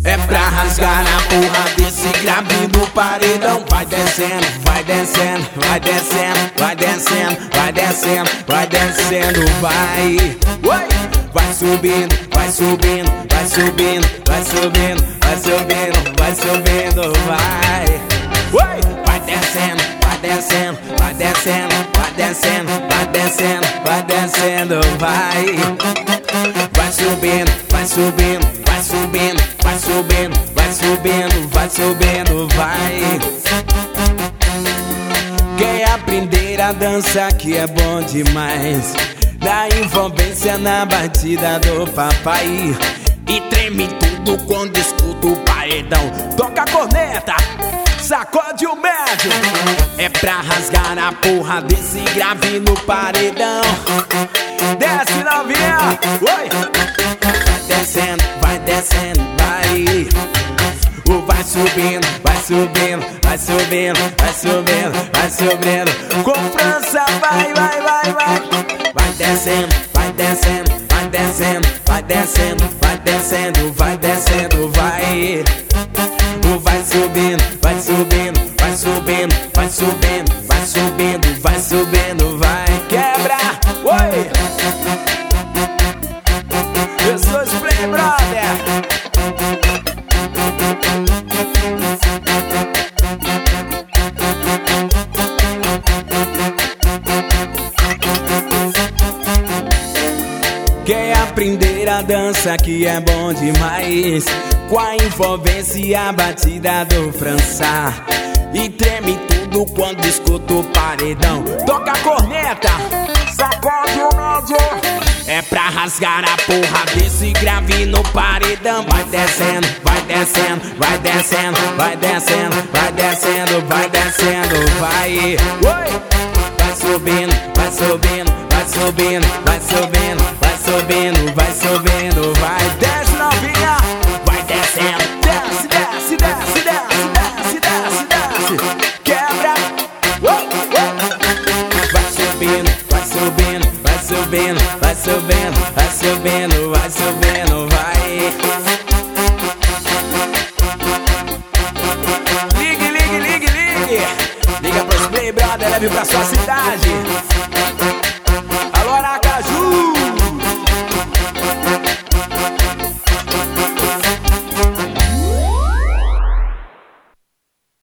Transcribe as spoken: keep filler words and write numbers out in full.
É pra rasgar a porra desse grave do paredão. Vai descendo, vai descendo, vai descendo, vai descendo, vai descendo, vai descendo, vai. Oi! Vai subindo, vai subindo, vai subindo, vai subindo, vai subindo, vai subindo, vai. Oi! Vai descendo, vai descendo, vai descendo, vai descendo, vai descendo, vai descendo, vai. Vai subindo, vai subindo, vai subindo, vai subindo, vai subindo, vai subindo, vai. Quem aprender a dançar que é bom demais, dá envolvência na batida do papai. E treme tudo quando escuta o paredão. Toca a corneta, sacode o médio. É pra rasgar a porra desse grave no paredão. Desce novinha, oi! Vai descendo, vai descendo, vai. Vai subindo, vai subindo, vai subindo, vai subindo, vai subindo. Com França, vai, vai, vai, vai. Vai descendo, vai descendo, vai descendo, vai descendo, vai descendo, vai descendo, vai. Vai subindo, vai subindo, vai subindo, vai subindo, vai subindo, vai subindo, vai. Quebra, oi! Eu sou Spray Brother. Quer aprender a dança que é bom demais, com a envolvência e a batida do França. E treme tudo quando escuta o paredão. Toca a corneta, sacode o médio. É pra rasgar a porra desse grave no paredão. Vai descendo, vai descendo, vai descendo, vai descendo, vai descendo, vai descendo, vai. Oi! Vai subindo, vai subindo, vai subindo, vai subindo, vai subindo, vai subindo, vai. Desce novinha, vai descendo. Desce, desce, desce, desce, desce, desce, desce. Quebra. Uh, uh. Vai subindo, vai subindo, vai subindo, vai subindo, vai subindo, vai subindo, vai. Ligue, ligue, ligue, ligue. Liga pro Spray Brother, leve pra sua cidade.